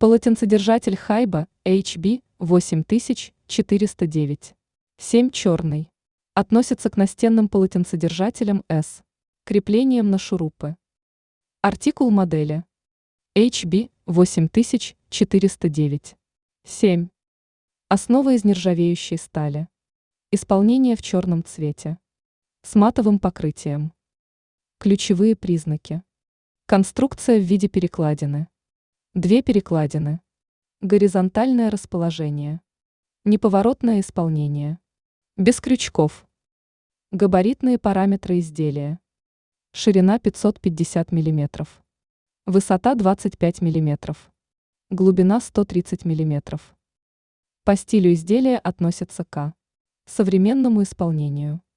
Полотенцедержатель Хайба HB 8409. 7 черный. Относится к настенным полотенцедержателям S. Креплением на шурупы. Артикул модели HB 8409. 7. Основа из нержавеющей стали. Исполнение в черном цвете. С матовым покрытием. Ключевые признаки. Конструкция в виде перекладины. 2 перекладины. Горизонтальное расположение. Неповоротное исполнение. Без крючков. Габаритные параметры изделия. Ширина 550 мм. Высота 25 мм. Глубина 130 мм. По стилю изделия относится к современному исполнению.